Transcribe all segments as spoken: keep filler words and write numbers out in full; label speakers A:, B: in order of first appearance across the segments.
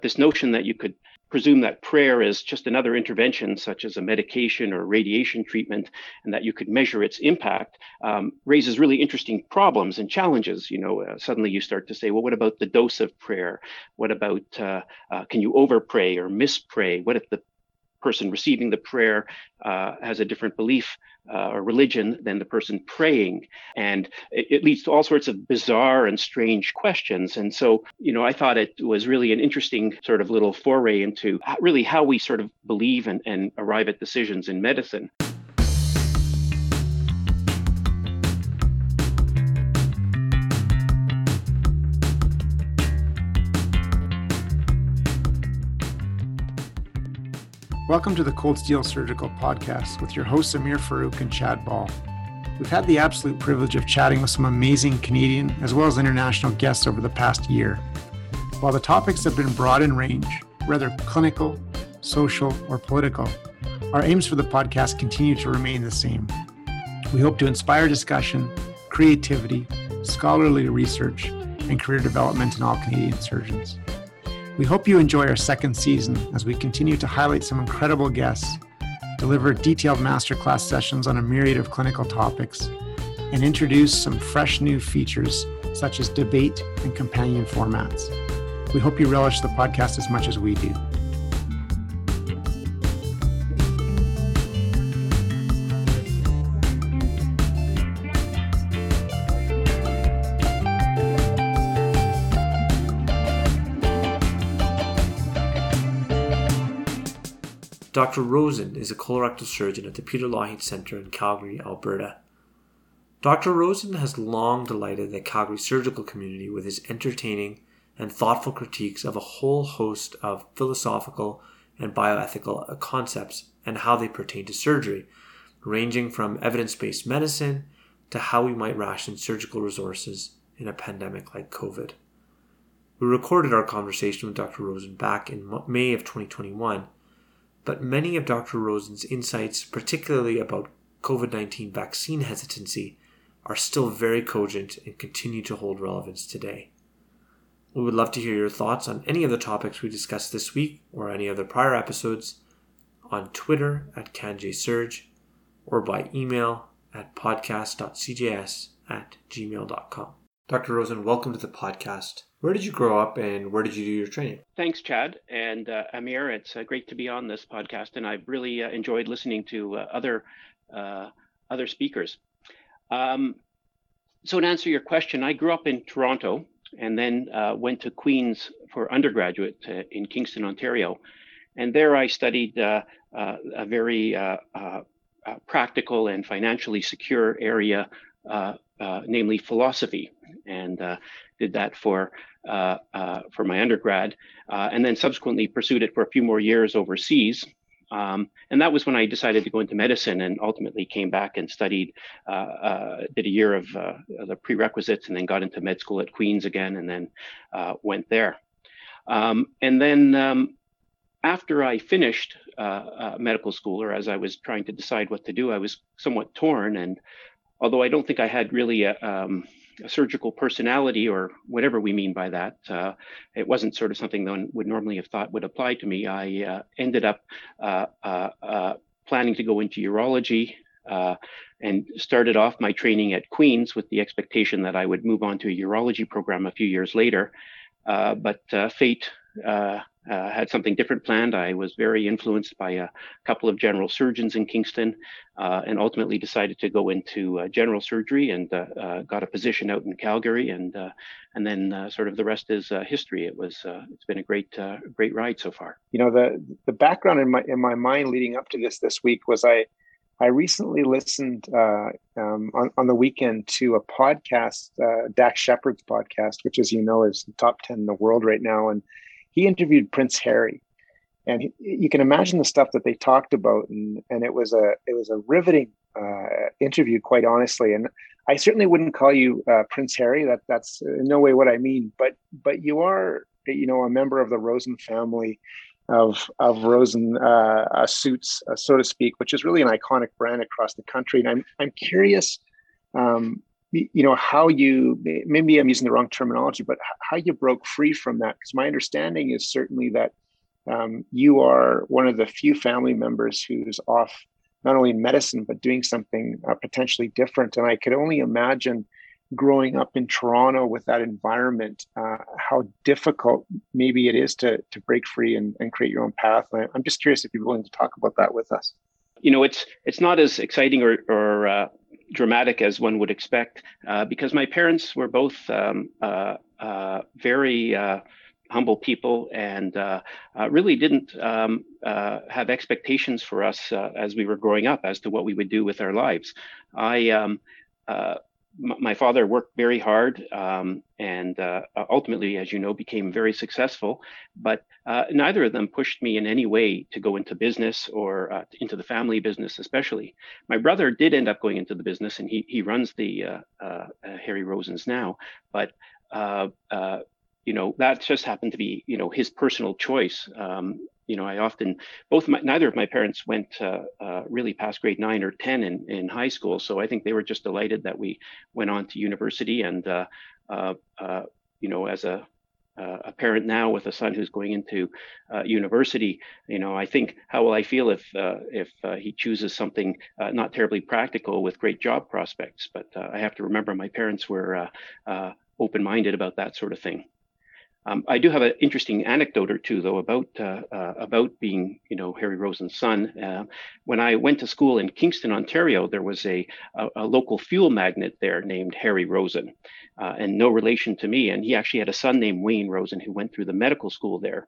A: this notion that you could presume that prayer is just another intervention, such as a medication or radiation treatment, and that you could measure its impact, um, raises really interesting problems and challenges. You know, uh, suddenly you start to say, well, what about the dose of prayer? What about, uh, uh, can you overpray or mispray? What if the person receiving the prayer uh, has a different belief uh, or religion than the person praying? And it, it leads to all sorts of bizarre and strange questions. And so, you know, I thought it was really an interesting sort of little foray into how, really how we sort of believe and, and arrive at decisions in medicine.
B: Welcome to the Cold Steel Surgical Podcast with your hosts Amir Farouk and Chad Ball. We've had the absolute privilege of chatting with some amazing Canadian as well as international guests over the past year. While the topics have been broad in range, whether clinical, social, or political, our aims for the podcast continue to remain the same. We hope to inspire discussion, creativity, scholarly research, and career development in all Canadian surgeons. We hope you enjoy our second season as we continue to highlight some incredible guests, deliver detailed masterclass sessions on a myriad of clinical topics, and introduce some fresh new features such as debate and companion formats. We hope you relish the podcast as much as we do.
C: Doctor Rosen is a colorectal surgeon at the Peter Lougheed Centre in Calgary, Alberta. Doctor Rosen has long delighted the Calgary surgical community with his entertaining and thoughtful critiques of a whole host of philosophical and bioethical concepts and how they pertain to surgery, ranging from evidence-based medicine to how we might ration surgical resources in a pandemic like COVID. We recorded our conversation with Doctor Rosen back in May of twenty twenty-one, but many of Doctor Rosen's insights, particularly about COVID nineteen vaccine hesitancy, are still very cogent and continue to hold relevance today. We would love to hear your thoughts on any of the topics we discussed this week or any other prior episodes on Twitter at CanJSurge or by email at podcast.cjs at gmail dot com. Doctor Rosen, welcome to the podcast. Where did you grow up and where did you do your training?
A: Thanks, Chad. And uh, Amir, it's uh, great to be on this podcast, and I've really uh, enjoyed listening to uh, other uh, other speakers. Um, so to answer your question, I grew up in Toronto and then uh, went to Queen's for undergraduate uh, in Kingston, Ontario. And there I studied uh, uh, a very uh, uh, uh, practical and financially secure area, uh, uh, namely philosophy, and uh, did that for uh, uh, for my undergrad, uh, and then subsequently pursued it for a few more years overseas. Um, and that was when I decided to go into medicine, and ultimately came back and studied, uh, uh, did a year of uh, the prerequisites, and then got into med school at Queen's again, and then uh, went there. Um, and then um, after I finished uh, uh, medical school, or as I was trying to decide what to do, I was somewhat torn. And although I don't think I had really a, um, a surgical personality, or whatever we mean by that, uh, it wasn't sort of something that one would normally have thought would apply to me. I uh, ended up uh, uh, uh, planning to go into urology, uh, and started off my training at Queen's with the expectation that I would move on to a urology program a few years later. Uh, but uh, fate uh, uh, had something different planned. I was very influenced by a couple of general surgeons in Kingston, uh, and ultimately decided to go into uh, general surgery, and uh, uh, got a position out in Calgary, and uh, and then uh, sort of the rest is uh, history. It was uh, it's been a great uh, great ride so far.
D: You know, the the background in my in my mind leading up to this this week was I I recently listened uh, um, on on the weekend to a podcast, uh, Dax Shepard's podcast, which, as you know, is the top ten in the world right now, and he interviewed Prince Harry, and he, you can imagine the stuff that they talked about, and and it was a it was a riveting uh, interview, quite honestly. And I certainly wouldn't call you uh, Prince Harry. That that's in no way what I mean. But but you are, you know, a member of the Rosen family of of Rosen uh, uh, suits, uh, so to speak, which is really an iconic brand across the country. And I'm I'm curious. Um, you know, how you, maybe I'm using the wrong terminology, but how you broke free from that. Because my understanding is certainly that um, you are one of the few family members who's off not only in medicine, but doing something uh, potentially different. And I could only imagine growing up in Toronto with that environment, uh, how difficult maybe it is to to break free and, and create your own path. And I'm just curious if you're willing to talk about that with us.
A: You know, it's it's not as exciting or, or uh, dramatic as one would expect, uh, because my parents were both um, uh, uh, very uh, humble people, and uh, uh, really didn't um, uh, have expectations for us uh, as we were growing up as to what we would do with our lives. I um, uh, m- my father worked very hard, um, and uh, ultimately, as you know, became very successful. But uh, neither of them pushed me in any way to go into business or uh, into the family business, especially. My brother did end up going into the business, and he he runs the uh, uh, Harry Rosen's now, but. Uh, uh, you know, that just happened to be, you know, his personal choice. Um, you know, I often, both my, neither of my parents went uh, uh, really past grade nine or ten in, in high school. So I think they were just delighted that we went on to university. And, uh, uh, uh, you know, as a, uh, a parent now with a son who's going into uh, university, you know, I think, how will I feel if uh, if uh, he chooses something uh, not terribly practical with great job prospects? But uh, I have to remember my parents were uh, uh, open-minded about that sort of thing. Um, I do have an interesting anecdote or two, though, about uh, uh, about being, you know, Harry Rosen's son. Uh, when I went to school in Kingston, Ontario, there was a, a, a local fuel magnate there named Harry Rosen, uh, and no relation to me. And he actually had a son named Wayne Rosen who went through the medical school there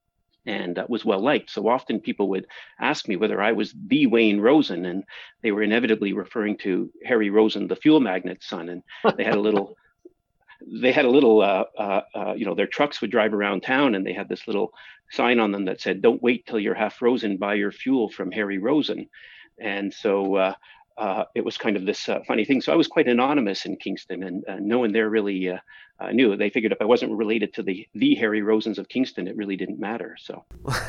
A: and uh, was well liked. So often people would ask me whether I was the Wayne Rosen, and they were inevitably referring to Harry Rosen, the fuel magnate's son. And they had a little. They had a little, uh, uh, uh, you know, their trucks would drive around town, and they had this little sign on them that said, "Don't wait till you're half frozen, buy your fuel from Harry Rosen." And so uh, uh, it was kind of this uh, funny thing. So I was quite anonymous in Kingston, and uh, no one there really uh, uh, knew. They figured if I wasn't related to the the Harry Rosens of Kingston, it really didn't matter. So,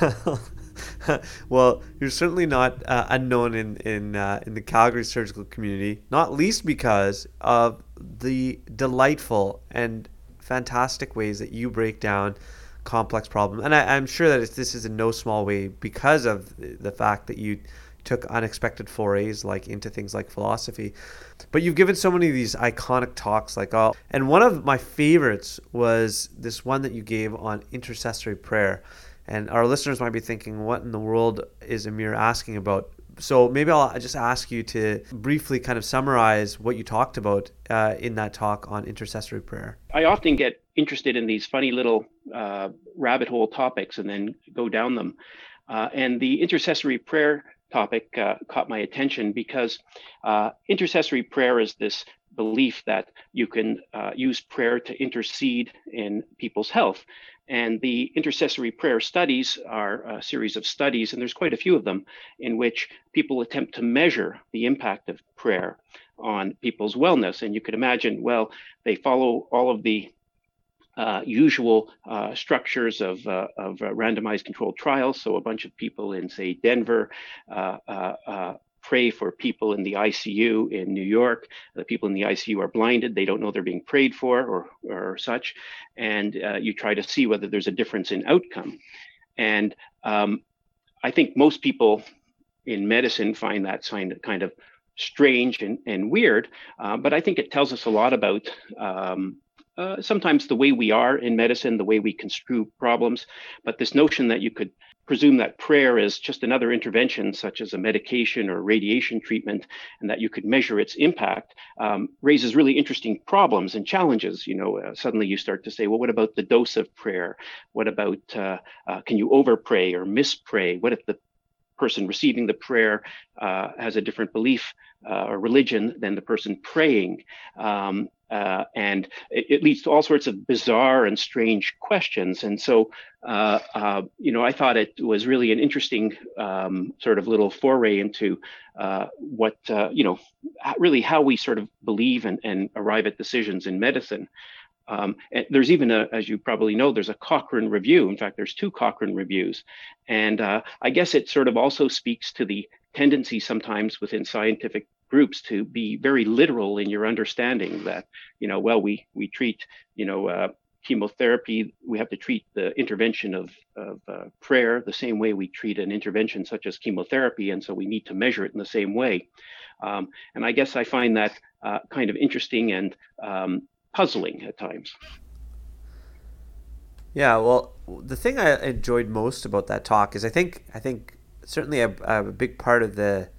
C: well, you're certainly not uh, unknown in in uh, in the Calgary surgical community, not least because of the delightful and fantastic ways that you break down complex problems. And I, I'm sure that it's, this is in no small way because of the fact that you took unexpected forays like into things like philosophy. But you've given so many of these iconic talks, like oh, and one of my favorites was this one that you gave on intercessory prayer. And our listeners might be thinking, what in the world is Amir asking about? So maybe I'll just ask you to briefly kind of summarize what you talked about uh, in that talk on intercessory prayer.
A: I often get interested in these funny little uh, rabbit hole topics and then go down them. Uh, and the intercessory prayer topic uh, caught my attention because uh, intercessory prayer is this belief that you can uh, use prayer to intercede in people's health. And the intercessory prayer studies are a series of studies, and there's quite a few of them, in which people attempt to measure the impact of prayer on people's wellness. And you could imagine, well, they follow all of the uh, usual uh, structures of, uh, of uh, randomized controlled trials. So a bunch of people in, say, Denver, uh, uh, uh, pray for people in the I C U in New York. The people in the I C U are blinded. They don't know they're being prayed for or, or such. And uh, you try to see whether there's a difference in outcome. And um, I think most people in medicine find that kind of strange and, and weird. Uh, but I think it tells us a lot about um, uh, sometimes the way we are in medicine, the way we construe problems. But this notion that you could presume that prayer is just another intervention, such as a medication or radiation treatment, and that you could measure its impact, um, raises really interesting problems and challenges. You know, uh, suddenly you start to say, well, what about the dose of prayer? What about, uh, uh, can you overpray or mispray? What if the person receiving the prayer uh, has a different belief uh, or religion than the person praying? Um, Uh, and it, it leads to all sorts of bizarre and strange questions. And so, uh, uh, you know, I thought it was really an interesting um, sort of little foray into uh, what, uh, you know, really how we sort of believe and, and arrive at decisions in medicine. Um, and there's even a, as you probably know, there's a Cochrane review. In fact, there's two Cochrane reviews. And uh, I guess it sort of also speaks to the tendency sometimes within scientific groups to be very literal in your understanding that, you know, well, we we treat, you know, uh, chemotherapy, we have to treat the intervention of, of uh, prayer the same way we treat an intervention such as chemotherapy, and so we need to measure it in the same way. Um, and I guess I find that uh, kind of interesting and um, puzzling at times.
C: Yeah, well, the thing I enjoyed most about that talk is I think I think certainly a, a big part of the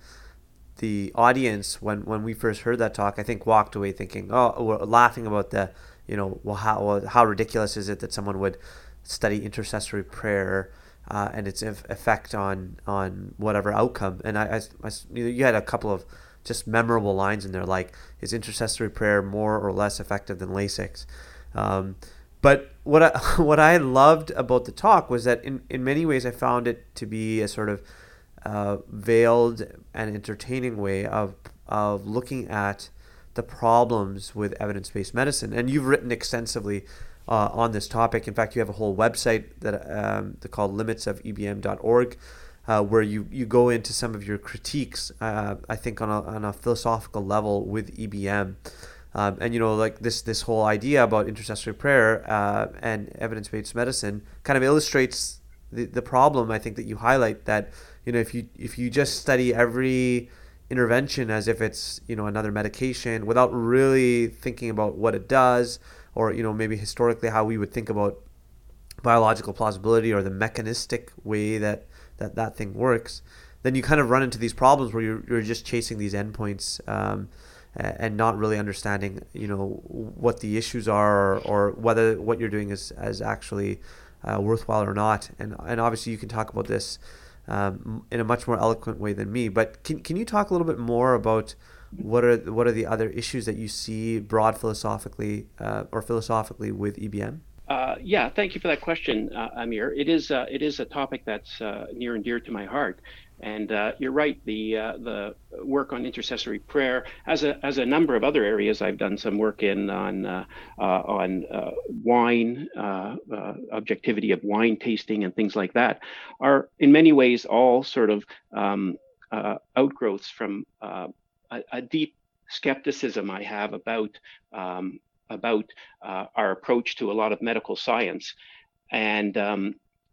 C: the audience when, when we first heard that talk, I think walked away thinking, oh, we're laughing about the, you know, well, how well, how ridiculous is it that someone would study intercessory prayer uh, and its effect on on whatever outcome. And I, I, I, you had a couple of just memorable lines in there, like, is intercessory prayer more or less effective than Lasix? Um, but what I, what I loved about the talk was that in, in many ways I found it to be a sort of uh, veiled and entertaining way of of looking at the problems with evidence-based medicine. And you've written extensively uh, on this topic. In fact, you have a whole website that um, they're called limits of E B M dot org, uh, where you, you go into some of your critiques, uh, I think on a, on a philosophical level with E B M. Um, and, you know, like this this whole idea about intercessory prayer uh, and evidence-based medicine kind of illustrates the, the problem, I think, that you highlight, that, you know, if you if you just study every intervention as if it's, you know, another medication without really thinking about what it does, or, you know, maybe historically how we would think about biological plausibility or the mechanistic way that that, that thing works, then you kind of run into these problems where you're, you're just chasing these endpoints um, and not really understanding, you know, what the issues are, or, or whether what you're doing is, is actually uh, worthwhile or not. And and obviously you can talk about this um, in a much more eloquent way than me. But can can you talk a little bit more about what are what are the other issues that you see broad philosophically uh, or philosophically with E B M?
A: Uh, yeah, thank you for that question, uh, Amir. It is uh, it is a topic that's uh, near and dear to my heart. And uh, you're right. The uh, the work on intercessory prayer, as a as a number of other areas, I've done some work in on uh, uh, on uh, wine, uh, uh, objectivity of wine tasting, and things like that, are in many ways all sort of um, uh, outgrowths from uh, a, a deep skepticism I have about um, about uh, our approach to a lot of medical science, and um,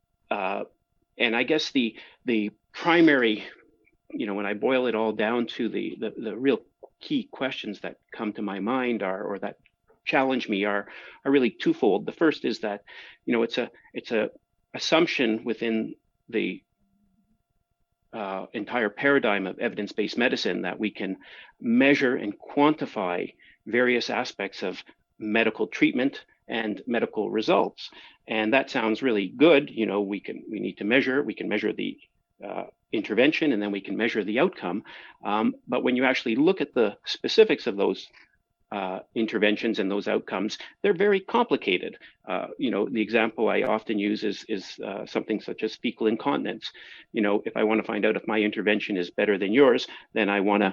A: uh, and I guess the the primary, you know, when I boil it all down to the, the, the real key questions that come to my mind are, or that challenge me are, are really twofold. The first is that, you know, it's a, it's a assumption within the uh, entire paradigm of evidence-based medicine that we can measure and quantify various aspects of medical treatment and medical results. And that sounds really good. You know, we can, we need to measure, we can measure the Uh, intervention, and then we can measure the outcome. Um, but when you actually look at the specifics of those uh, interventions and those outcomes, they're very complicated. Uh, you know, the example I often use is is uh, something such as fecal incontinence. You know, if I want to find out if my intervention is better than yours, then I want to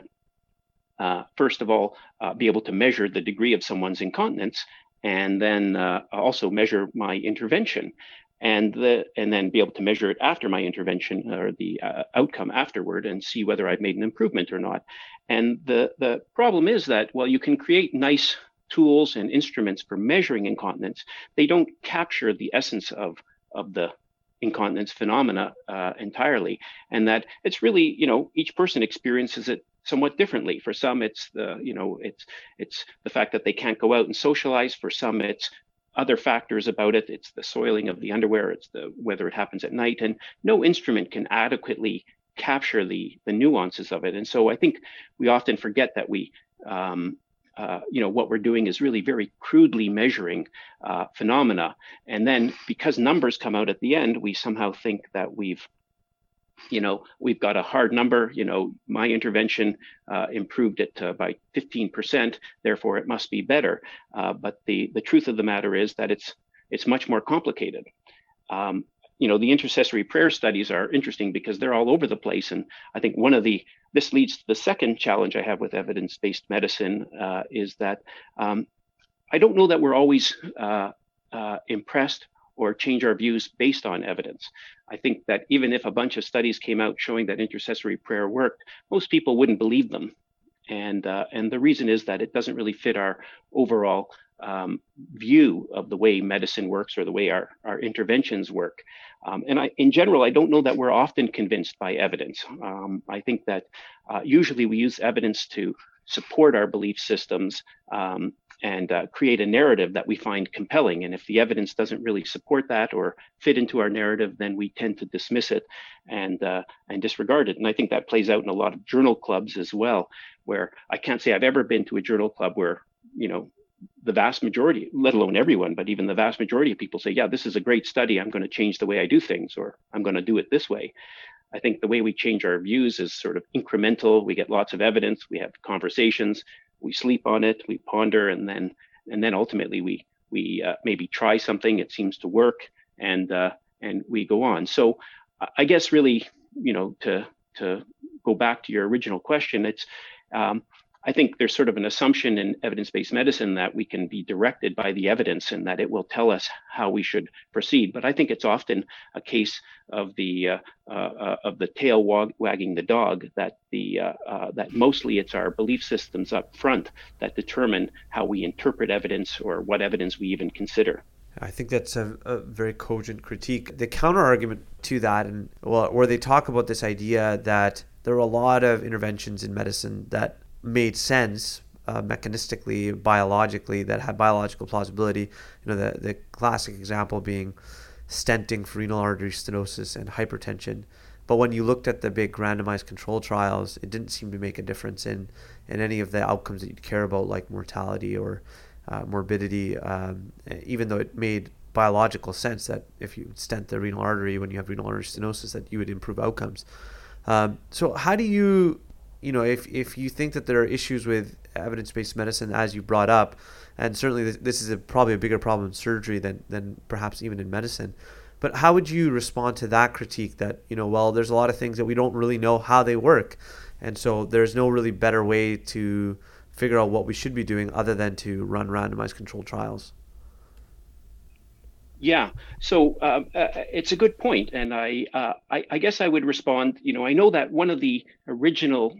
A: uh, first of all uh, be able to measure the degree of someone's incontinence, and then uh, also measure my intervention. And the and then be able to measure it after my intervention, or the uh, outcome afterward, and see whether I've made an improvement or not. And the the problem is that, well, you can create nice tools and instruments for measuring incontinence. They don't capture the essence of of the incontinence phenomena uh, entirely, and that it's really, you know, each person experiences it somewhat differently. For some, it's the you know it's it's the fact that they can't go out and socialize. For some, it's other factors about it. It's the soiling of the underwear. It's the whether it happens at night, and no instrument can adequately capture the the nuances of it. And so I think we often forget that we, um, uh, you know, what we're doing is really very crudely measuring uh, phenomena. And then because numbers come out at the end, we somehow think that we've you know, we've got a hard number. You know, my intervention uh, improved it uh, by fifteen percent, therefore it must be better. Uh, but the the truth of the matter is that it's it's much more complicated. Um, you know, the intercessory prayer studies are interesting because they're all over the place. And I think one of the, this leads to the second challenge I have with evidence-based medicine uh, is that um, I don't know that we're always uh, uh, impressed or change our views based on evidence. I think that even if a bunch of studies came out showing that intercessory prayer worked, most people wouldn't believe them. And, uh, and the reason is that it doesn't really fit our overall um, view of the way medicine works or the way our, our interventions work. Um, and I, in general, I don't know that we're often convinced by evidence. Um, I think that uh, usually we use evidence to support our belief systems um, and uh, create a narrative that we find compelling. And if the evidence doesn't really support that or fit into our narrative, then we tend to dismiss it and uh, and disregard it. And I think that plays out in a lot of journal clubs as well, where I can't say I've ever been to a journal club where, you know, the vast majority, let alone everyone, but even the vast majority of people say, yeah, this is a great study. I'm going to change the way I do things, or I'm going to do it this way. I think the way we change our views is sort of incremental. We get lots of evidence, we have conversations, we sleep on it, we ponder, and then and then ultimately we we uh, maybe try something, it seems to work, and uh, and we go on. So I guess really, you know, to to go back to your original question, it's um, I think there's sort of an assumption in evidence-based medicine that we can be directed by the evidence and that it will tell us how we should proceed. But I think it's often a case of the uh, uh, of the tail wag- wagging the dog. That the uh, uh, that mostly it's our belief systems up front that determine how we interpret evidence or what evidence we even consider.
C: I think that's a, a very cogent critique. The counter argument to that, and well, where they talk about this idea that there are a lot of interventions in medicine that made sense uh, mechanistically, biologically, that had biological plausibility. You know, the, the classic example being stenting for renal artery stenosis and hypertension. But when you looked at the big randomized control trials, it didn't seem to make a difference in, in any of the outcomes that you'd care about, like mortality or uh, morbidity, um, even though it made biological sense that if you stent the renal artery when you have renal artery stenosis, that you would improve outcomes. Um, so how do you... You know, if, if you think that there are issues with evidence-based medicine, as you brought up, and certainly this, this is a, probably a bigger problem in surgery than, than perhaps even in medicine, but how would you respond to that critique that, you know, well, there's a lot of things that we don't really know how they work, and so there's no really better way to figure out what we should be doing other than to run randomized controlled trials?
A: Yeah, so uh, uh, it's a good point, and I, uh, I I guess I would respond. You know, I know that one of the original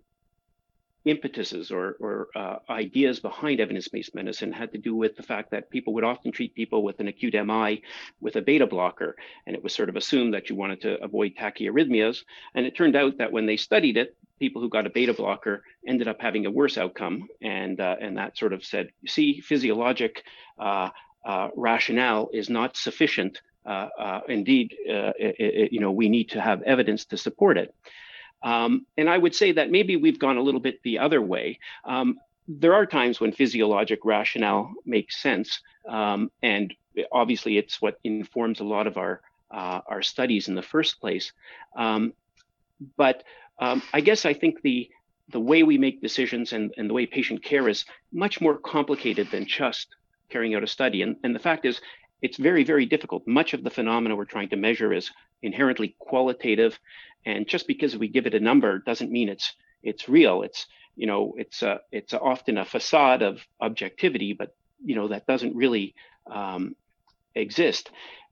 A: impetuses or, or uh, ideas behind evidence-based medicine had to do with the fact that people would often treat people with an acute M I with a beta blocker, and it was sort of assumed that you wanted to avoid tachyarrhythmias. And it turned out that when they studied it, people who got a beta blocker ended up having a worse outcome, and uh, and that sort of said, you see, physiologic uh, uh, rationale is not sufficient. Uh, uh, indeed, uh, it, it, you know, we need to have evidence to support it. Um, and I would say that maybe we've gone a little bit the other way. Um, there are times when physiologic rationale makes sense, um, and obviously it's what informs a lot of our uh, our studies in the first place. Um, but um, I guess I think the the way we make decisions and, and the way patient care is much more complicated than just carrying out a study. And, and the fact is, it's very, very difficult. Much of the phenomena we're trying to measure is inherently qualitative, and just because we give it a number doesn't mean it's it's real. It's you know it's a, it's a, often a facade of objectivity, but you know that doesn't really um, exist.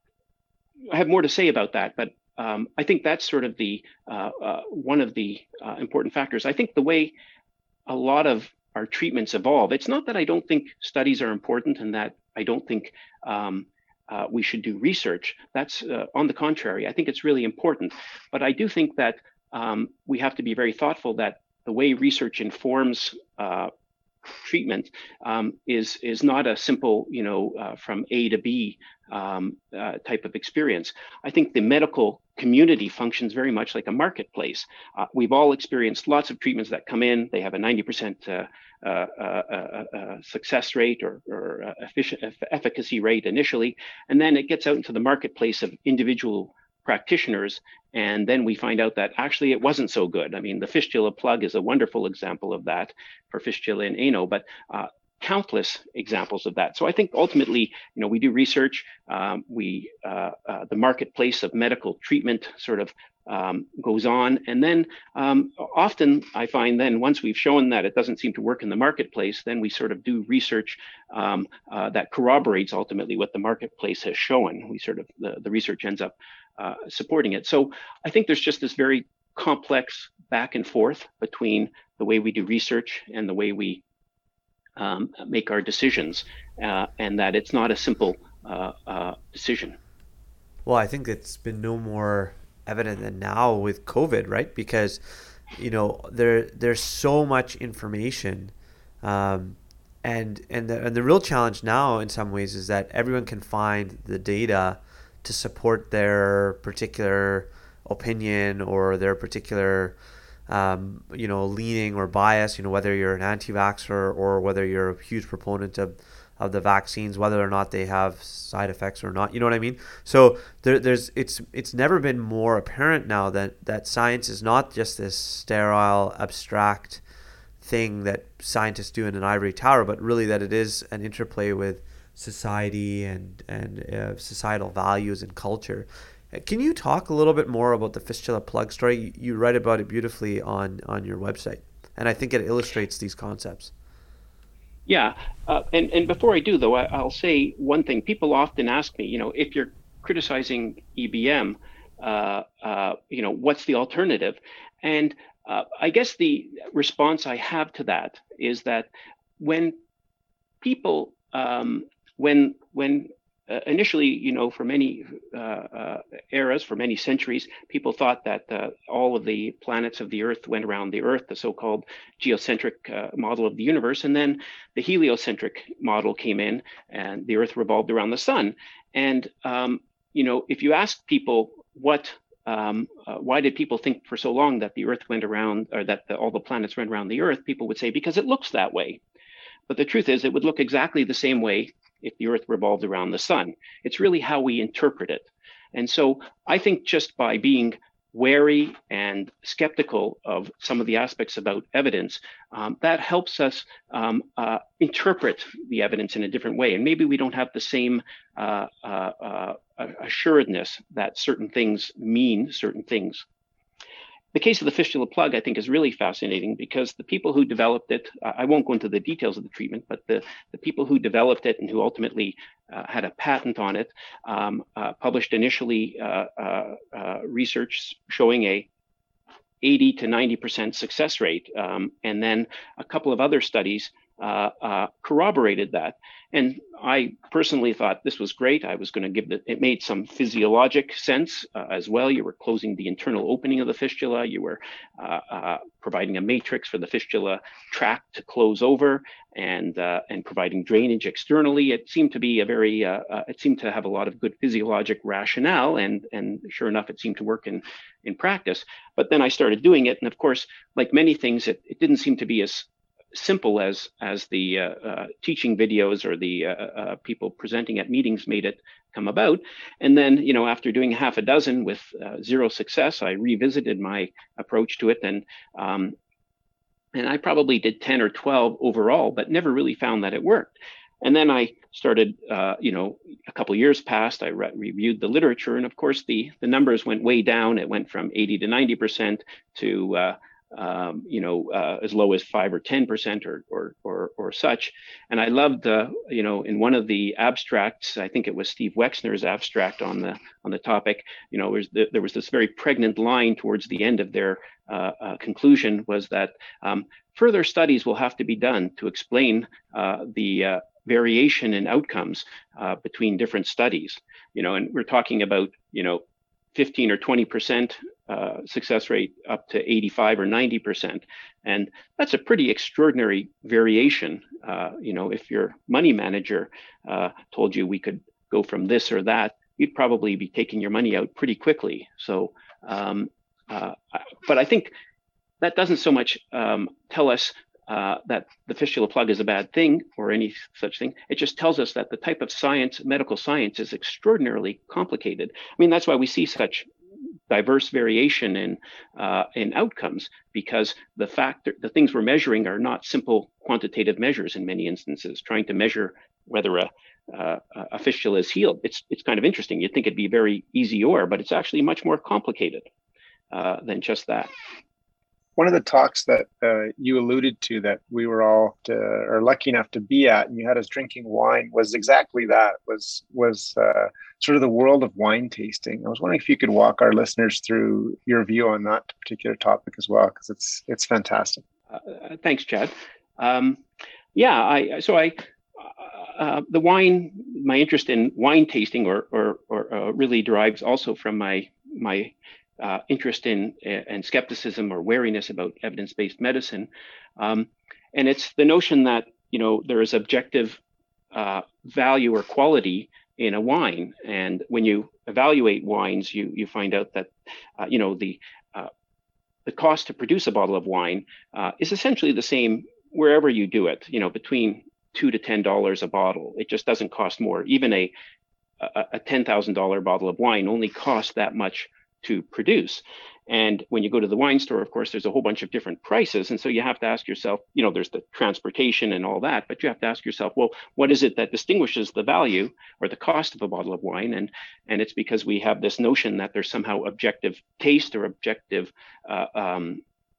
A: I have more to say about that, but um, I think that's sort of the uh, uh, one of the uh, important factors. I think the way a lot of our treatments evolve. It's not that I don't think studies are important and that I don't think um, uh, we should do research. That's uh, on the contrary. I think it's really important. But I do think that um, we have to be very thoughtful that the way research informs uh, treatment um, is is not a simple, you know, uh, from A to B um, uh, type of experience. I think the medical community functions very much like a marketplace. Uh, we've all experienced lots of treatments that come in. They have a ninety percent uh, uh, uh, uh, success rate or, or uh, efficient, efficacy rate initially, and then it gets out into the marketplace of individual practitioners, and then we find out that actually it wasn't so good. I mean, the fistula plug is a wonderful example of that for fistula and ano, but uh, countless examples of that. So I think ultimately, you know, we do research, um, we uh, uh, the marketplace of medical treatment sort of um, goes on, and then um, often I find then once we've shown that it doesn't seem to work in the marketplace, then we sort of do research um, uh, that corroborates ultimately what the marketplace has shown. We sort of the, the research ends up uh, supporting it. So I think there's just this very complex back and forth between the way we do research and the way we um, make our decisions, uh, and that it's not a simple uh, uh, decision.
C: Well, I think it's been no more evident than now with COVID, right? Because, you know, there there's so much information, um, and and the and the real challenge now, in some ways, is that everyone can find the data to support their particular opinion or their particular, um, you know, leaning or bias. You know, whether you're an anti-vaxxer or whether you're a huge proponent of of the vaccines, whether or not they have side effects or not, you know what I mean? So there, there's it's it's never been more apparent now that that science is not just this sterile, abstract thing that scientists do in an ivory tower, but really that it is an interplay with society and and uh, societal values and culture. Can you talk a little bit more about the fistula plug story? You, you write about it beautifully on on your website, and I think it illustrates these concepts.
A: Yeah, uh, and and before I do though, I, I'll say one thing. People often ask me, you know, if you're criticizing E B M, uh, uh, you know, what's the alternative? And uh, I guess the response I have to that is that when people, um, when when uh, initially, you know, for many uh, uh, eras, for many centuries, people thought that uh, all of the planets of the Earth went around the Earth, the so-called geocentric uh, model of the universe. And then the heliocentric model came in and the Earth revolved around the sun. And, um, you know, if you ask people what, um, uh, why did people think for so long that the Earth went around, or that the, all the planets went around the Earth, people would say, because it looks that way. But the truth is, it would look exactly the same way if the Earth revolved around the sun. It's really how we interpret it. And so I think just by being wary and skeptical of some of the aspects about evidence, um, that helps us um, uh, interpret the evidence in a different way. And maybe we don't have the same uh, uh, uh, assuredness that certain things mean certain things. The case of the fistula plug, I think, is really fascinating because the people who developed it, uh, I won't go into the details of the treatment, but the, the people who developed it and who ultimately uh, had a patent on it, um, uh, published initially uh, uh, uh, research showing a eighty to ninety percent success rate. Um, and then a couple of other studies uh, uh, corroborated that. And I personally thought this was great. I was going to give the, it made some physiologic sense uh, as well. You were closing the internal opening of the fistula. You were uh, uh, providing a matrix for the fistula tract to close over and uh, and providing drainage externally. It seemed to be a very, uh, uh, it seemed to have a lot of good physiologic rationale. And, and sure enough, it seemed to work in, in practice. But then I started doing it. And of course, like many things, it, it didn't seem to be as simple as as the uh, uh, teaching videos or the uh, uh, people presenting at meetings made it come about. And then, you know, after doing half a dozen with uh, zero success, I revisited my approach to it, and um, and I probably did ten or twelve overall, but never really found that it worked. And then I started, uh, you know, a couple years passed. I re- reviewed the literature, and of course, the the numbers went way down. It went from eighty to ninety percent to uh, Um, you know, uh, as low as five or ten percent or, or or or such. And I loved, uh, you know, in one of the abstracts, I think it was Steve Wexner's abstract on the on the topic. You know, was the, there was this very pregnant line towards the end of their uh, uh, conclusion, was that um, further studies will have to be done to explain uh, the uh, variation in outcomes uh, between different studies. You know, and we're talking about, you know, fifteen or twenty percent uh, success rate up to eighty-five or ninety percent. And that's a pretty extraordinary variation. Uh, you know, if your money manager uh, told you we could go from this or that, you'd probably be taking your money out pretty quickly. So, um, uh, but I think that doesn't so much um, tell us uh, that the fistula plug is a bad thing or any such thing. It just tells us that the type of science, medical science, is extraordinarily complicated. I mean, that's why we see such diverse variation in uh, in outcomes, because the factor, the things we're measuring are not simple quantitative measures in many instances. Trying to measure whether a uh, a fistula is healed, it's it's kind of interesting. You'd think it'd be very easy, or, but it's actually much more complicated uh, than just that.
D: One of the talks that uh, you alluded to that we were all to, or lucky enough to be at, and you had us drinking wine, was exactly that, was was uh, sort of the world of wine tasting. I was wondering if you could walk our listeners through your view on that particular topic as well, because it's it's fantastic.
A: uh, thanks, Chad. Um, yeah, I so I uh, the wine. My interest in wine tasting, or or, or uh, really derives also from my my uh, interest in and skepticism or wariness about evidence-based medicine, um, and it's the notion that you know there is objective uh, value or quality in a wine, and when you evaluate wines, you you find out that uh, you know the uh, the cost to produce a bottle of wine uh, is essentially the same wherever you do it. You know, between two to ten dollars a bottle. It just doesn't cost more. Even a a, a ten thousand dollar bottle of wine only costs that much to produce. And when you go to the wine store, of course, there's a whole bunch of different prices. And so you have to ask yourself, you know, there's the transportation and all that, but you have to ask yourself, well, what is it that distinguishes the value or the cost of a bottle of wine? And and it's because we have this notion that there's somehow objective taste or objective uh, um,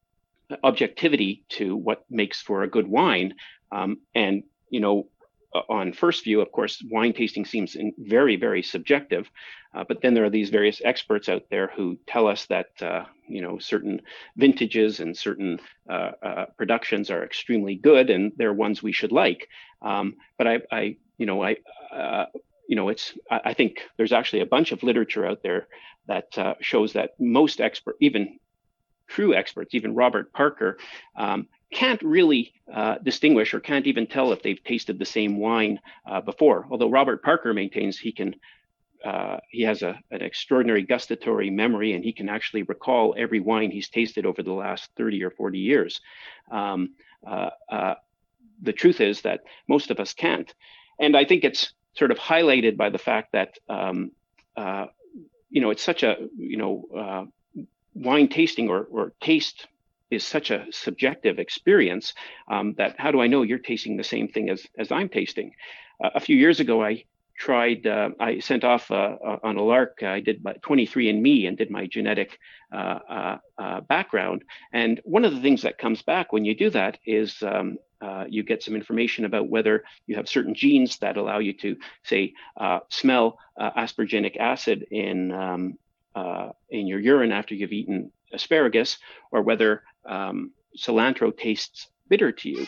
A: objectivity to what makes for a good wine. Um, and, you know, on first view, of course, wine tasting seems very, very subjective. Uh, but then there are these various experts out there who tell us that, uh, you know, certain vintages and certain uh, uh, productions are extremely good, and they're ones we should like. Um, but I, I, you know, I, uh, you know, it's. I, I think there's actually a bunch of literature out there that uh, shows that most expert, even true experts, even Robert Parker, um, can't really uh, distinguish or can't even tell if they've tasted the same wine uh, before. Although Robert Parker maintains he can, uh, he has a, an extraordinary gustatory memory, and he can actually recall every wine he's tasted over the last thirty or forty years. Um, uh, uh, the truth is that most of us can't. And I think it's sort of highlighted by the fact that, um, uh, you know, it's such a, you know, uh, wine tasting or, or taste is such a subjective experience um, that how do I know you're tasting the same thing as, as I'm tasting? Uh, a few years ago, I tried, uh, I sent off uh, uh, on a lark, uh, I did twenty-three and me and did my genetic uh, uh, uh, background. And one of the things that comes back when you do that is um, uh, you get some information about whether you have certain genes that allow you to, say, uh, smell uh, asparaginic acid in um, uh, in your urine after you've eaten asparagus, or whether um, cilantro tastes bitter to you.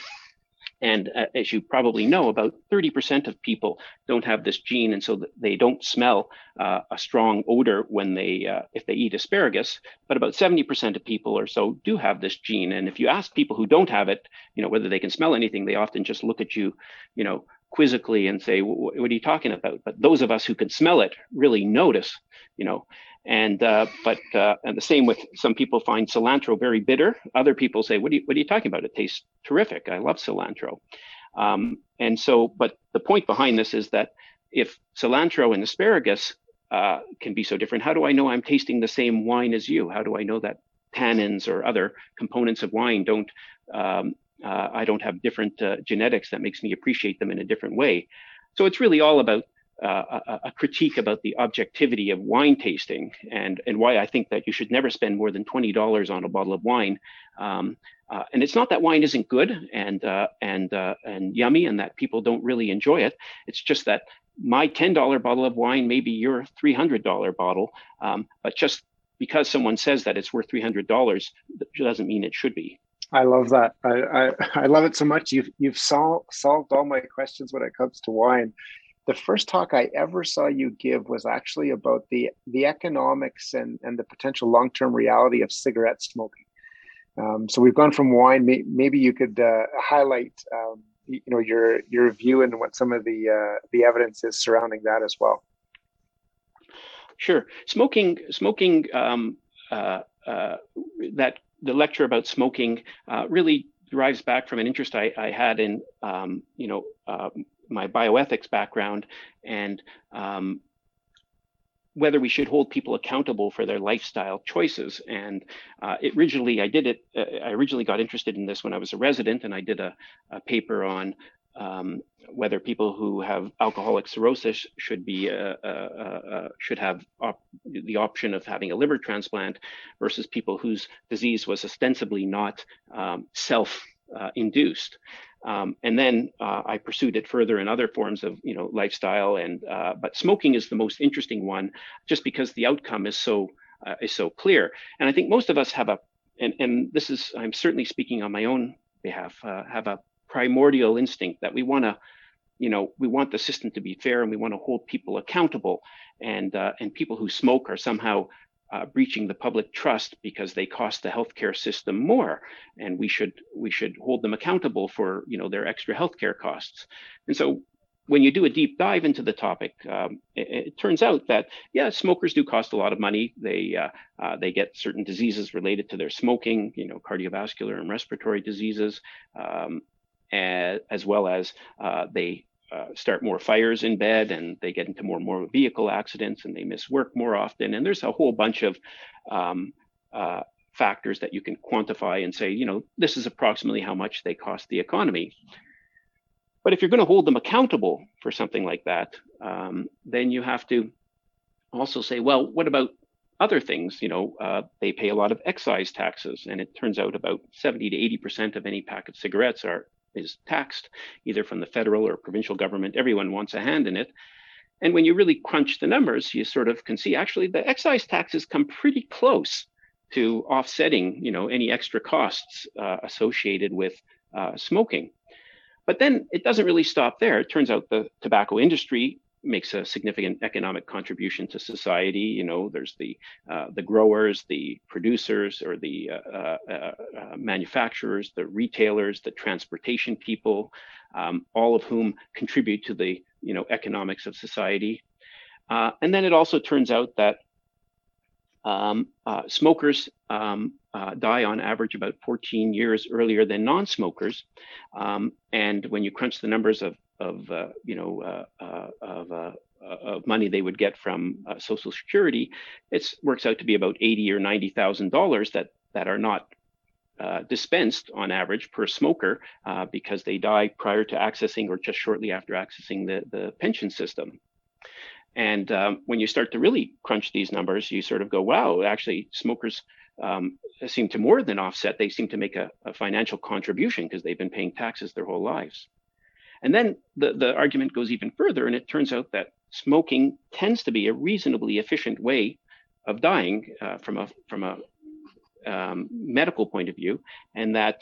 A: And uh, as you probably know, about thirty percent of people don't have this gene, and so they don't smell uh, a strong odor when they, uh, if they eat asparagus. But about seventy percent of people or so do have this gene. And if you ask people who don't have it, you know, whether they can smell anything, they often just look at you, you know, quizzically and say, "What are you talking about?" But those of us who can smell it really notice, you know. And uh, but uh, and the same with some people find cilantro very bitter. Other people say, "What are you what are you talking about? It tastes terrific. I love cilantro." Um, and so, but the point behind this is that if cilantro and asparagus uh, can be so different, how do I know I'm tasting the same wine as you? How do I know that tannins or other components of wine don't um, uh, I don't have different uh, genetics that makes me appreciate them in a different way? So it's really all about Uh, a, a critique about the objectivity of wine tasting, and and why I think that you should never spend more than twenty dollars on a bottle of wine. Um, uh, and it's not that wine isn't good and uh, and uh, and yummy, and that people don't really enjoy it. It's just that my ten dollar bottle of wine may be your three hundred dollar bottle, um, but just because someone says that it's worth three hundred dollars doesn't mean it should be.
D: I love that. I I, I love it so much. You've you've sol- solved all my questions when it comes to wine. The first talk I ever saw you give was actually about the the economics and, and the potential long-term reality of cigarette smoking. Um, so we've gone from wine. May, maybe you could uh, highlight, um, you know, your your view and what some of the uh, the evidence is surrounding that as well.
A: Sure. Smoking, smoking. Um, uh, uh, that the lecture about smoking uh, really derives back from an interest I, I had in, um, you know. Uh, my bioethics background, and um, whether we should hold people accountable for their lifestyle choices. And uh, it originally, I did it, uh, I originally got interested in this when I was a resident, and I did a, a paper on um, whether people who have alcoholic cirrhosis should be, uh, uh, uh, should have op- the option of having a liver transplant versus people whose disease was ostensibly not um, self-induced. Um, and then uh, I pursued it further in other forms of, you know, lifestyle. And uh, but smoking is the most interesting one, just because the outcome is so uh, is so clear. And I think most of us have a and, and this is, I'm certainly speaking on my own behalf, uh, have a primordial instinct that we want to, you know, we want the system to be fair, and we want to hold people accountable. And uh, and people who smoke are somehow uh, breaching the public trust because they cost the healthcare system more, and we should we should hold them accountable for, you know, their extra healthcare costs. And so, when you do a deep dive into the topic, um, it, it turns out that, yeah, smokers do cost a lot of money. They uh, uh, they get certain diseases related to their smoking, you know, cardiovascular and respiratory diseases, um, as, as well as uh, they uh, start more fires in bed, and they get into more and more vehicle accidents, and they miss work more often. And there's a whole bunch of um, uh, factors that you can quantify and say, you know, this is approximately how much they cost the economy. But if you're going to hold them accountable for something like that, um, then you have to also say, well, what about other things? You know, uh, they pay a lot of excise taxes, and it turns out about seventy to eighty percent of any pack of cigarettes are is taxed, either from the federal or provincial government. Everyone wants a hand in it. And when you really crunch the numbers, you sort of can see actually the excise taxes come pretty close to offsetting, you know, any extra costs uh, associated with uh, smoking. But then it doesn't really stop there. It turns out the tobacco industry makes a significant economic contribution to society. You know, there's the uh, the growers, the producers, or the uh, uh, uh, manufacturers, the retailers, the transportation people, um, all of whom contribute to the, you know, economics of society. Uh, and then it also turns out that um, uh, smokers um, Uh, die on average about fourteen years earlier than non-smokers, um, and when you crunch the numbers of of uh, you know uh, uh, of, uh, of money they would get from uh, Social Security, it works out to be about eighty or ninety thousand dollars that that are not uh, dispensed on average per smoker uh, because they die prior to accessing or just shortly after accessing the the pension system. And um, when you start to really crunch these numbers, you sort of go, wow, actually smokers um, seem to more than offset. They seem to make a, a financial contribution because they've been paying taxes their whole lives. And then the, the argument goes even further, and it turns out that smoking tends to be a reasonably efficient way of dying uh, from a from a um, medical point of view, and that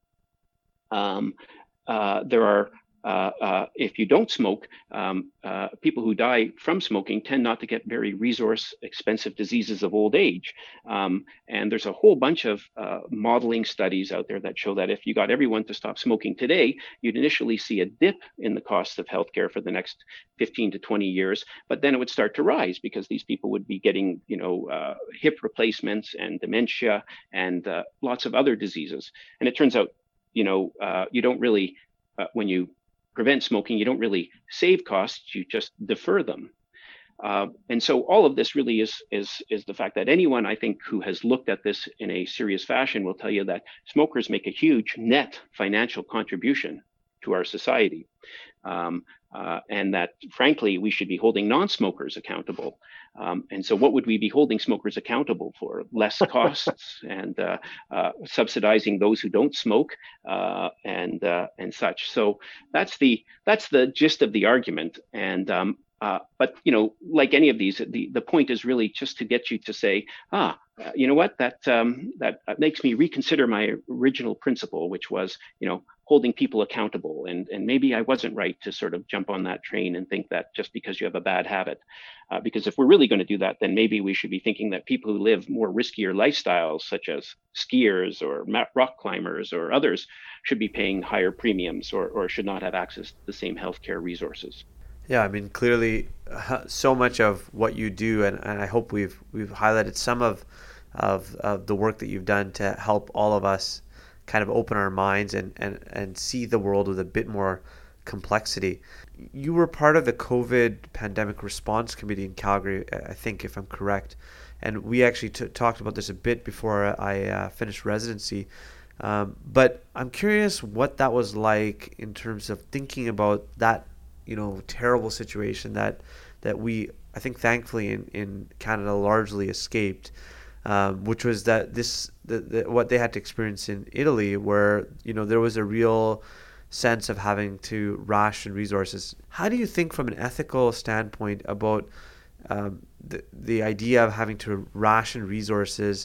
A: um, uh, there are Uh, uh, if you don't smoke, um, uh, people who die from smoking tend not to get very resource expensive diseases of old age. Um, and there's a whole bunch of uh, modeling studies out there that show that if you got everyone to stop smoking today, you'd initially see a dip in the cost of healthcare for the next fifteen to twenty years, but then it would start to rise because these people would be getting, you know, uh, hip replacements and dementia and uh, lots of other diseases. And it turns out, you know, uh, you don't really, uh, when you prevent smoking, you don't really save costs, you just defer them. Uh, and so all of this really is, is, is the fact that anyone, I think, who has looked at this in a serious fashion will tell you that smokers make a huge net financial contribution to our society. Um, uh, and that, frankly, we should be holding non-smokers accountable. Um, and so what would we be holding smokers accountable for? Less costs and uh, uh, subsidizing those who don't smoke uh, and uh, and such. So that's the that's the gist of the argument. And um, uh, but, you know, like any of these, the, the point is really just to get you to say, ah, uh, you know what, that um, that makes me reconsider my original principle, which was, you know, holding people accountable. And, and maybe I wasn't right to sort of jump on that train and think that just because you have a bad habit. Uh, because if we're really going to do that, then maybe we should be thinking that people who live more riskier lifestyles, such as skiers or rock climbers or others, should be paying higher premiums or, or should not have access to the same healthcare resources.
C: Yeah, I mean, clearly uh, so much of what you do, and, and I hope we've we've highlighted some of, of of the work that you've done to help all of us kind of open our minds and, and, and see the world with a bit more complexity. You were part of the COVID pandemic response committee in Calgary, I think, if I'm correct. And we actually t- talked about this a bit before I uh, finished residency. Um, but I'm curious what that was like in terms of thinking about that, you know, terrible situation that that we, I think, thankfully in, in Canada largely escaped. Um, which was that this the, the, what they had to experience in Italy, where, you know, there was a real sense of having to ration resources. How do you think from an ethical standpoint about um, the, the idea of having to ration resources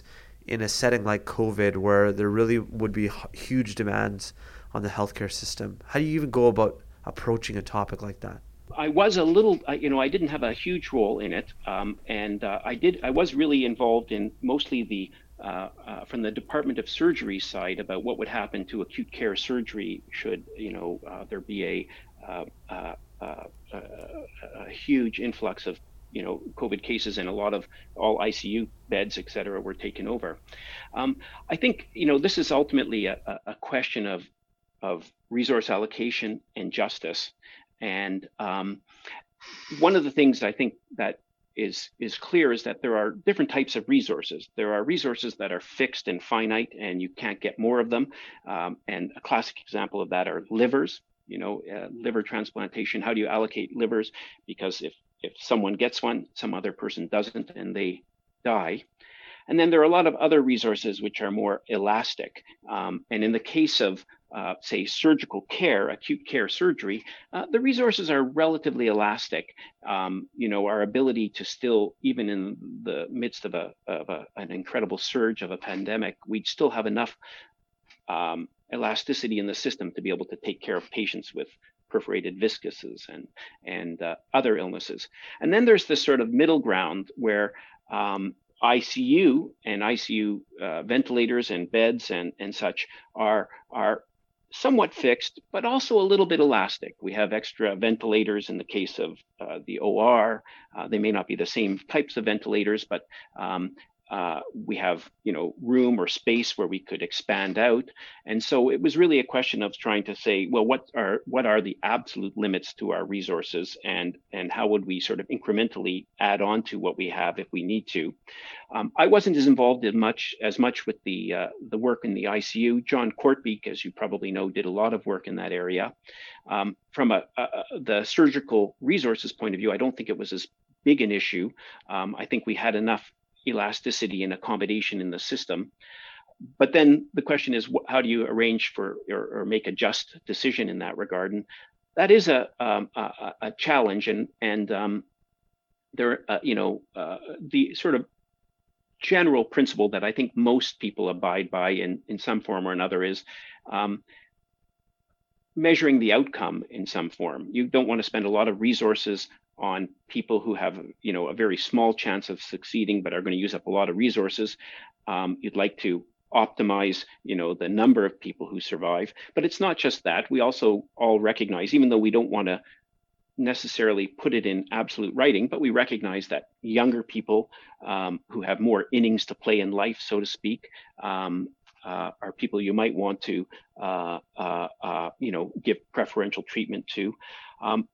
C: in a setting like COVID where there really would be huge demands on the healthcare system? How do you even go about approaching a topic like that?
A: I was a little, you know, I didn't have a huge role in it, um, and uh, I did. I was really involved in mostly the uh, uh, from the Department of Surgery side about what would happen to acute care surgery should, you know, uh, there be a, uh, uh, uh, a huge influx of, you know, COVID cases, and a lot of all I C U beds, et cetera, were taken over. Um, I think, you know, this is ultimately a, a question of of resource allocation and justice. And um, one of the things I think that is is clear is that there are different types of resources. There are resources that are fixed and finite, and you can't get more of them. Um, and a classic example of that are livers. You know, uh, liver transplantation. How do you allocate livers? Because if if someone gets one, some other person doesn't, and they die. And then there are a lot of other resources which are more elastic. Um, and in the case of, uh, say, surgical care, acute care surgery, uh, the resources are relatively elastic. Um, you know, our ability to still, even in the midst of, a, of a, an incredible surge of a pandemic, we'd still have enough um, elasticity in the system to be able to take care of patients with perforated viscuses and, and uh, other illnesses. And then there's this sort of middle ground where um, I C U and I C U uh, ventilators and beds and, and such are, are somewhat fixed, but also a little bit elastic. We have extra ventilators in the case of uh, the O R. Uh, they may not be the same types of ventilators, but um, uh, we have, you know, room or space where we could expand out. And so it was really a question of trying to say, well, what are what are the absolute limits to our resources, and and how would we sort of incrementally add on to what we have if we need to. Um, I wasn't as involved in much as much with the uh, the work in the I C U. John Courtbeek, as you probably know, did a lot of work in that area. Um, from a, a, the surgical resources point of view, I don't think it was as big an issue. Um, I think we had enough elasticity and accommodation in the system. But then the question is, how do you arrange for or, or make a just decision in that regard? And that is a um, a, a challenge. And and um, there, uh, you know, uh, the sort of general principle that I think most people abide by in in some form or another is um, measuring the outcome in some form. You don't want to spend a lot of resources on people who have, you know, a very small chance of succeeding, but are going to use up a lot of resources. Um, you'd like to optimize, you know, the number of people who survive. But it's not just that. We also all recognize, even though we don't want to necessarily put it in absolute writing, but we recognize that younger people um, who have more innings to play in life, so to speak, um, uh, are people you might want to, uh, uh, uh, you know, give preferential treatment to. Um,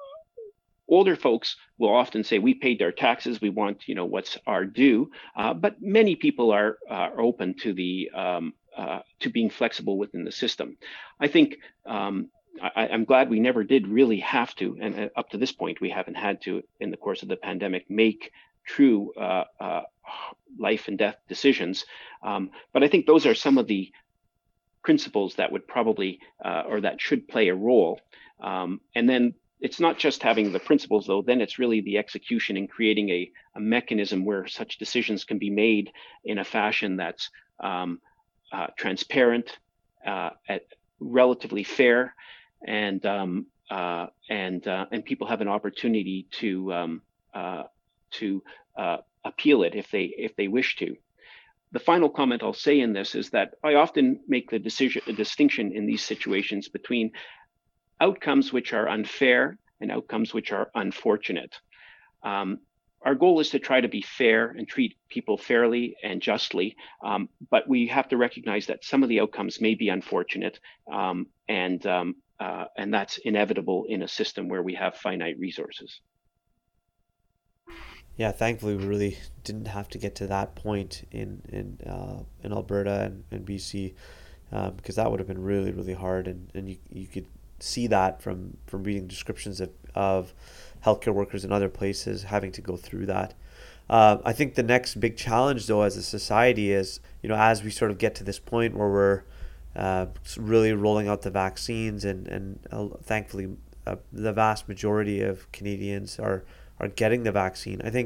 A: Older folks will often say, we paid our taxes, we want, you know, what's our due. Uh, but many people are, are open to the um, uh, to being flexible within the system. I think um, I, I'm glad we never did really have to, and uh, up to this point, we haven't had to, in the course of the pandemic, make true uh, uh, life and death decisions. Um, but I think those are some of the principles that would probably, uh, or that should play a role. Um, and then it's not just having the principles, though, then it's really the execution and creating a, a mechanism where such decisions can be made in a fashion that's um, uh, transparent, uh, at relatively fair, and um, uh, and uh, and people have an opportunity to um, uh, to uh, appeal it if they if they wish to. The final comment I'll say in this is that I often make the decision, a distinction in these situations between outcomes which are unfair and outcomes which are unfortunate. Um, our goal is to try to be fair and treat people fairly and justly, um, but we have to recognize that some of the outcomes may be unfortunate, um, and um, uh, and that's inevitable in a system where we have finite resources.
C: Yeah, thankfully we really didn't have to get to that point in in uh, in Alberta and, and B C, um, because that would have been really really hard, and, and you you could see that from from reading descriptions of, of healthcare workers in other places having to go through that. Uh, I think the next big challenge, though, as a society is, you know, as we sort of get to this point where we're uh, really rolling out the vaccines, and and uh, thankfully uh, the vast majority of Canadians are are getting the vaccine. I think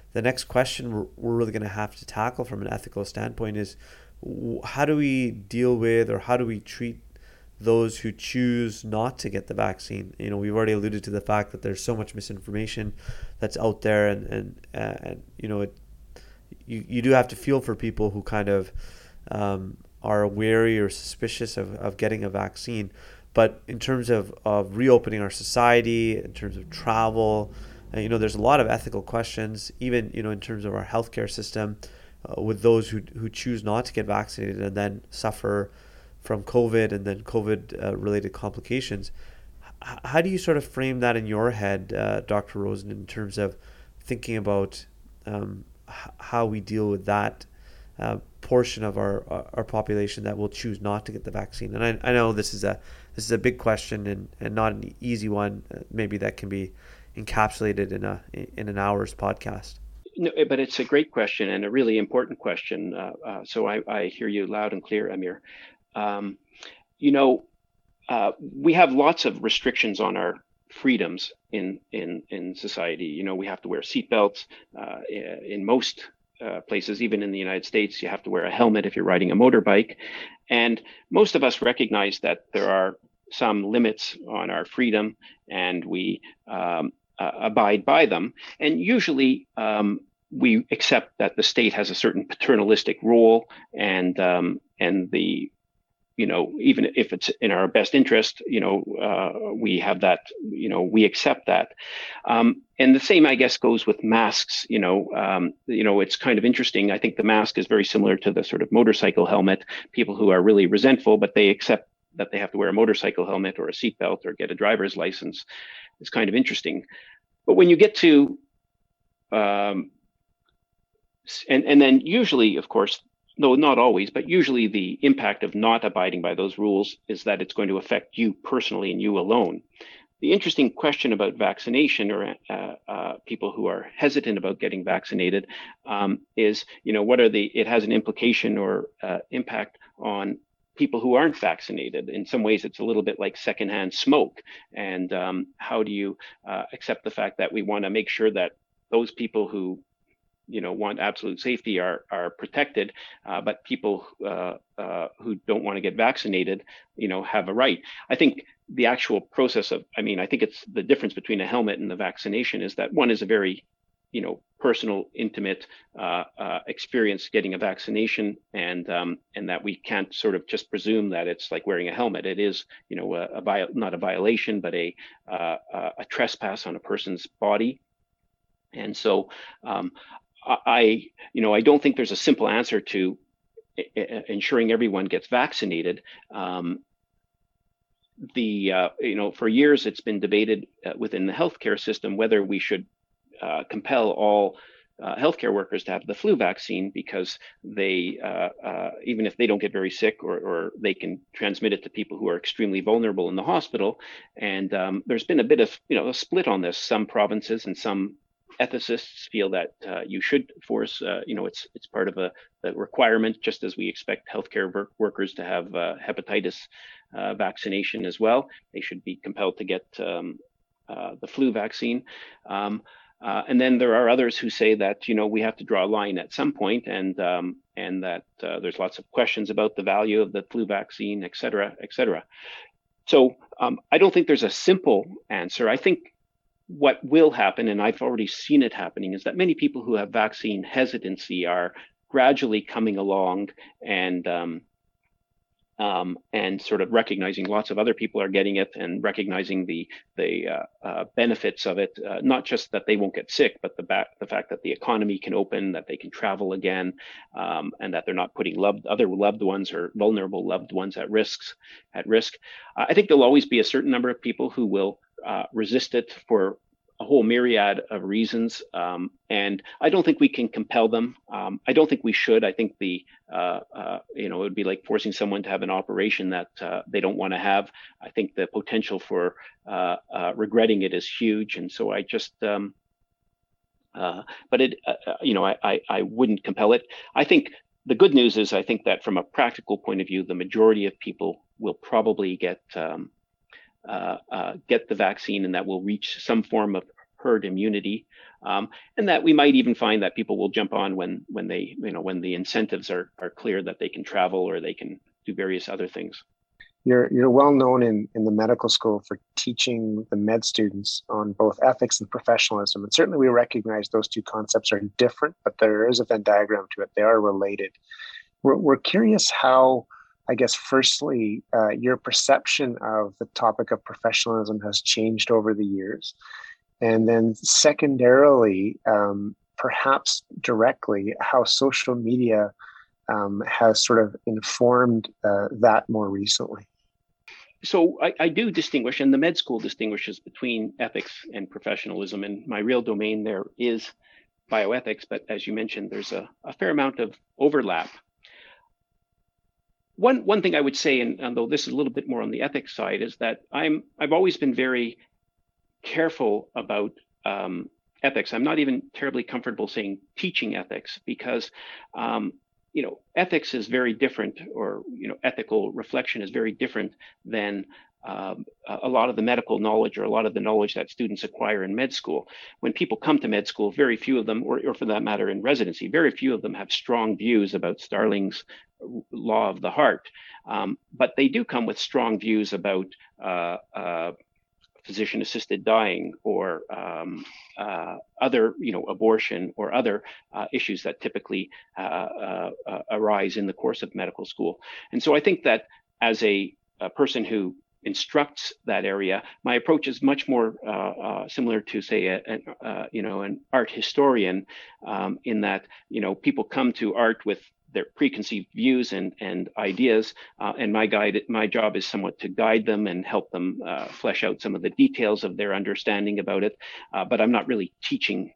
C: the next question we're, we're really going to have to tackle from an ethical standpoint is, how do we deal with, or how do we treat those who choose not to get the vaccine? You know, we've already alluded to the fact that there's so much misinformation that's out there, and and, uh, and you know, it, you you do have to feel for people who kind of um, are wary or suspicious of, of getting a vaccine. But in terms of, of reopening our society, in terms of travel, uh, you know, there's a lot of ethical questions, even, you know, in terms of our healthcare system, uh, with those who who choose not to get vaccinated and then suffer from COVID and then COVID uh, related complications. H- how do you sort of frame that in your head, uh, Doctor Rosen, in terms of thinking about um, h- how we deal with that uh, portion of our our population that will choose not to get the vaccine? And I, I know this is a this is a big question, and, and not an easy one, uh, maybe that can be encapsulated in a in an hour's podcast.
A: No, but it's a great question and a really important question. Uh, uh, so I, I hear you loud and clear, Amir. Um, you know, uh, we have lots of restrictions on our freedoms in in in society. You know, we have to wear seatbelts uh, in most uh, places, even in the United States. You have to wear a helmet if you're riding a motorbike, and most of us recognize that there are some limits on our freedom, and we um, uh, abide by them. And usually, um, we accept that the state has a certain paternalistic role, and um, and the you know, even if it's in our best interest, you know, uh, we have that, you know, we accept that. Um, and the same, I guess, goes with masks. You know, um, you know, it's kind of interesting. I think the mask is very similar to the sort of motorcycle helmet. People who are really resentful, but they accept that they have to wear a motorcycle helmet or a seatbelt or get a driver's license. It's kind of interesting. But when you get to, um, and, and then usually, of course, no, not always, but usually the impact of not abiding by those rules is that it's going to affect you personally and you alone. The interesting question about vaccination, or uh, uh, people who are hesitant about getting vaccinated, um, is, you know, what are the, it has an implication or uh, impact on people who aren't vaccinated. In some ways, it's a little bit like secondhand smoke. And um, how do you uh, accept the fact that we want to make sure that those people who you know, want absolute safety are are protected, uh, but people uh, uh, who don't want to get vaccinated, you know, have a right. I think the actual process of, I mean, I think it's the difference between a helmet and the vaccination is that one is a very, you know, personal, intimate uh, uh, experience getting a vaccination, and um, and that we can't sort of just presume that it's like wearing a helmet. It is, you know, a, a bio, not a violation, but a uh, a trespass on a person's body, and so. Um, I, you know, I don't think there's a simple answer to ensuring everyone gets vaccinated. Um, the, uh, you know, for years it's been debated uh, within the healthcare system whether we should uh, compel all uh, healthcare workers to have the flu vaccine, because they, uh, uh, even if they don't get very sick, or, or they can transmit it to people who are extremely vulnerable in the hospital. And um, there's been a bit of, you know, a split on this. Some provinces and some ethicists feel that uh, you should force, uh, you know, it's it's part of a, a requirement, just as we expect healthcare work workers to have uh, hepatitis uh, vaccination as well. They should be compelled to get um, uh, the flu vaccine. Um, uh, and then there are others who say that, you know, we have to draw a line at some point, and um, and that uh, there's lots of questions about the value of the flu vaccine, et cetera, et cetera. So um, I don't think there's a simple answer. I think what will happen, and I've already seen it happening, is that many people who have vaccine hesitancy are gradually coming along and um, um, and sort of recognizing lots of other people are getting it, and recognizing the the uh, uh, benefits of it. Uh, not just that they won't get sick, but the back, the fact that the economy can open, that they can travel again, um, and that they're not putting loved other loved ones or vulnerable loved ones at risks at risk. Uh, I think there'll always be a certain number of people who will uh, resist it for a whole myriad of reasons, um, and I don't think we can compel them. Um, I don't think we should. I think the uh, uh, you know, it would be like forcing someone to have an operation that uh, they don't want to have. I think the potential for uh, uh, regretting it is huge, and so I just. Um, uh, but it, uh, you know, I, I I wouldn't compel it. I think the good news is I think that from a practical point of view, the majority of people will probably get. Um, Uh, uh, get the vaccine, and that will reach some form of herd immunity, um, and that we might even find that people will jump on when when they you know when the incentives are are clear that they can travel or they can do various other things.
D: You're you're well known in, in the medical school for teaching the med students on both ethics and professionalism. And certainly we recognize those two concepts are different, but there is a Venn diagram to it. They are related. We're, we're curious how, I guess, firstly, uh, your perception of the topic of professionalism has changed over the years. And then secondarily, um, perhaps directly, how social media um, has sort of informed uh, that more recently.
A: So I, I do distinguish, and the med school distinguishes between ethics and professionalism. And my real domain there is bioethics, but as you mentioned, there's a, a fair amount of overlap. One one thing I would say, and although this is a little bit more on the ethics side, is that I'm I've always been very careful about um, ethics. I'm not even terribly comfortable saying teaching ethics because um, you know ethics is very different, or you know ethical reflection is very different than um, a lot of the medical knowledge or a lot of the knowledge that students acquire in med school. When people come to med school, very few of them, or, or for that matter in residency, very few of them have strong views about Starling's law of the heart, um, but they do come with strong views about uh, uh, physician-assisted dying or um, uh, other, you know, abortion or other uh, issues that typically uh, uh, uh, arise in the course of medical school. And so I think that as a, a person who instructs that area, my approach is much more uh, uh, similar to, say, a, a, uh, you know, an art historian, um, in that, you know, people come to art with their preconceived views and and ideas, uh, and my guide, my job is somewhat to guide them and help them uh, flesh out some of the details of their understanding about it. Uh, but I'm not really teaching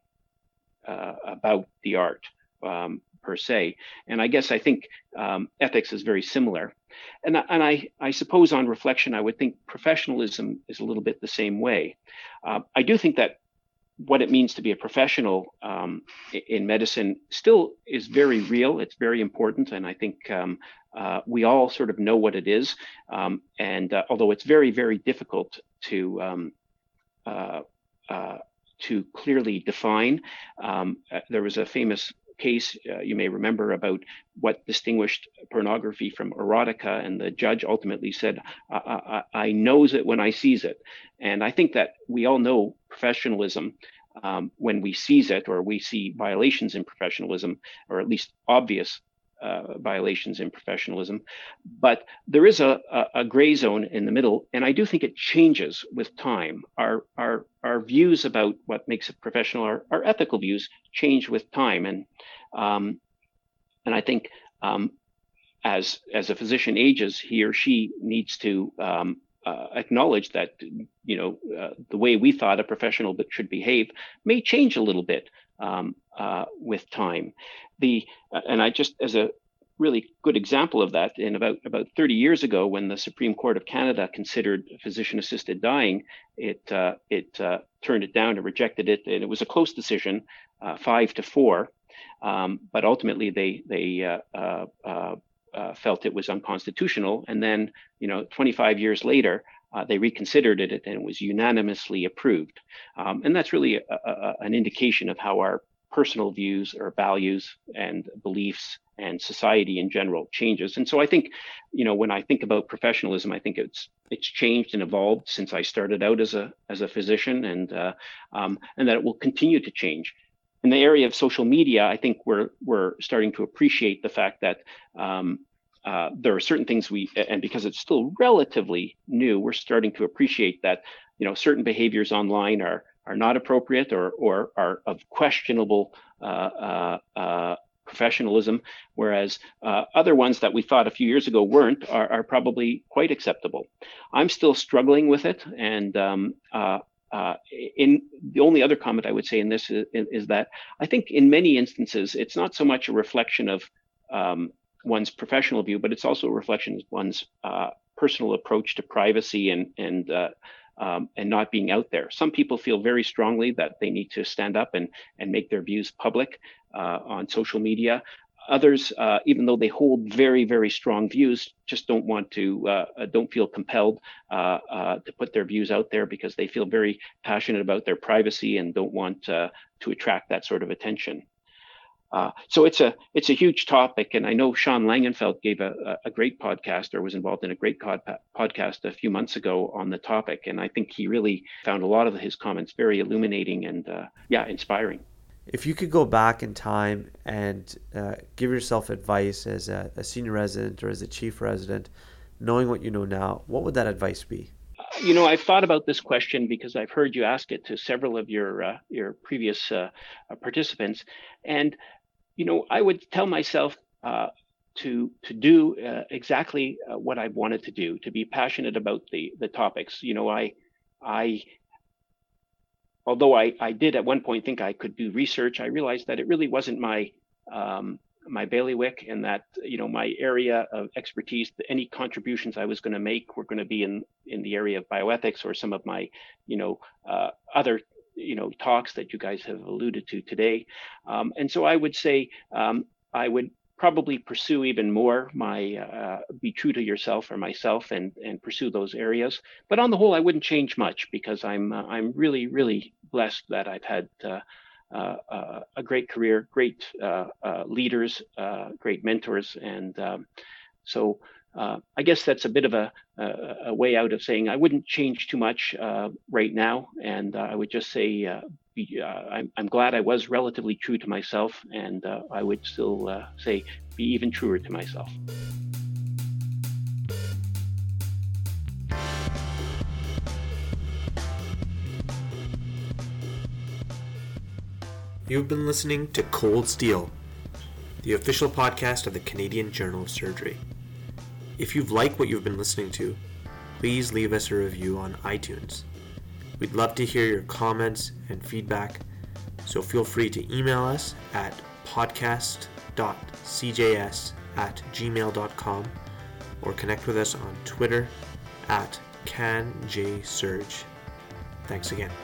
A: uh, about the art um, per se. And I guess I think um, ethics is very similar. And, and I, I suppose on reflection, I would think professionalism is a little bit the same way. Uh, I do think that what it means to be a professional um, in medicine still is very real. It's very important. And I think um, uh, we all sort of know what it is. Um, and uh, although it's very, very difficult to um, uh, uh, to clearly define, um, uh, there was a famous case uh, you may remember about what distinguished pornography from erotica, and the judge ultimately said, I, I, I knows it when I sees it. And I think that we all know professionalism um, when we seize it, or we see violations in professionalism, or at least obvious uh, violations in professionalism. But there is a, a, a gray zone in the middle, and I do think it changes with time. Our our our views about what makes a professional, our, our ethical views, change with time, and um, and I think um, as as a physician ages, he or she needs to um, uh, acknowledge that you know uh, the way we thought a professional should behave may change a little bit um, uh, with time. The uh, and I just as a really good example of that, in about about thirty years ago, when the Supreme Court of Canada considered physician-assisted dying, it uh, it uh, turned it down and rejected it, and it was a close decision, uh, five to four. Um, but ultimately, they they uh, uh, uh, uh, felt it was unconstitutional, and then you know, twenty-five years later, uh, they reconsidered it, and it was unanimously approved. Um, and that's really a, a, an indication of how our personal views or values and beliefs and society in general changes. And so I think, you know, when I think about professionalism, I think it's it's changed and evolved since I started out as a as a physician, and uh, um, and that it will continue to change. In the area of social media, I think we're we're starting to appreciate the fact that um, uh, there are certain things we, and because it's still relatively new, we're starting to appreciate that, you know, certain behaviors online are are not appropriate, or or are of questionable uh, uh, uh, professionalism, whereas uh, other ones that we thought a few years ago weren't are, are probably quite acceptable. I'm still struggling with it, and um, uh, uh, in the only other comment I would say in this is, is that I think in many instances it's not so much a reflection of um, one's professional view, but it's also a reflection of one's uh, personal approach to privacy and and uh, Um, and not being out there. Some people feel very strongly that they need to stand up and, and make their views public uh, on social media. others, uh, even though they hold very, very strong views, just don't want to, uh, don't feel compelled uh, uh, to put their views out there because they feel very passionate about their privacy and don't want uh, to attract that sort of attention. Uh, so it's a it's a huge topic, and I know Sean Langenfeld gave a, a great podcast or was involved in a great pod- podcast a few months ago on the topic, and I think he really found a lot of his comments very illuminating and uh, yeah, inspiring.
C: If you could go back in time and uh, give yourself advice as a, a senior resident or as a chief resident, knowing what you know now, what would that advice be?
A: You know, I've thought about this question because I've heard you ask it to several of your uh, your previous uh, participants, and you know, I would tell myself uh, to to do uh, exactly uh, what I wanted to do, to be passionate about the the topics. You know, I I although I I did at one point think I could do research, I realized that it really wasn't my um, my bailiwick, and that you know my area of expertise, any contributions I was going to make were going to be in in the area of bioethics or some of my you know uh, other you know talks that you guys have alluded to today, um, and so I would say um, I would probably pursue even more my uh, be true to yourself or myself and and pursue those areas. But on the whole, I wouldn't change much because I'm uh, I'm really really blessed that I've had uh, uh, uh, a great career, great uh, uh, leaders, uh, great mentors, and um, so. Uh, I guess that's a bit of a, a, a way out of saying I wouldn't change too much uh, right now, and uh, I would just say uh, be, uh, I'm, I'm glad I was relatively true to myself, and uh, I would still uh, say be even truer to myself.
C: You've been listening to Cold Steel, the official podcast of the Canadian Journal of Surgery. If you've liked what you've been listening to, please leave us a review on iTunes. We'd love to hear your comments and feedback, so feel free to email us at podcast dot c j s at gmail dot com or connect with us on Twitter at CanJSurge. Thanks again.